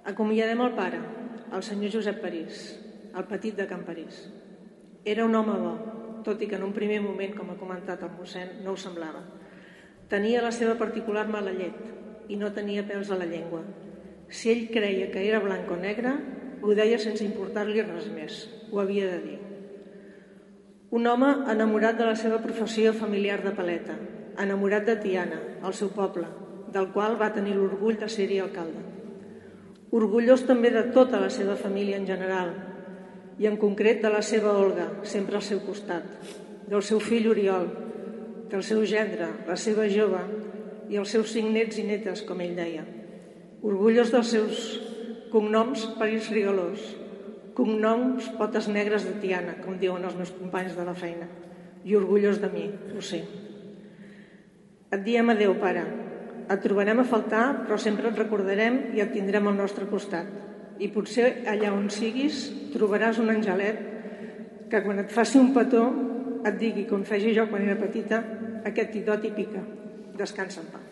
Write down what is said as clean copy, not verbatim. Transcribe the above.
Acomiadem el pare, el senyor Josep París, el petit de Can París. Era un home bo, tot i que en un primer moment, com ha comentat el mossèn, no ho semblava. Tenia la seva particular mala llet i no tenia pèls a la llengua. Si ell creia que era blanc o negre, ho deia sense importar-li res més. Ho havia de dir. Un home enamorat de la seva professió familiar de paleta, enamorat de Tiana, el seu poble, del qual va tenir l'orgull de ser-hi alcalde. Orgullós també de tota la seva família en general, i en concret de la seva Olga, sempre al seu costat, del seu fill Oriol, del seu gendre, la seva jove, i els seus 5 nets i netes, com ell deia. Orgullós dels seus cognoms París Rigalós, cognoms potes negres de Tiana, com diuen els meus companys de la feina, i orgullós de mi, ho sé. Et diem adéu, pare. Et trobarem a faltar, però sempre et recordarem i et tindrem al nostre costat. I potser allà on siguis trobaràs un angelet que quan et faci un petó et digui, com feia jo quan era petita, aquest titó t'hi pica. Descansa en pau.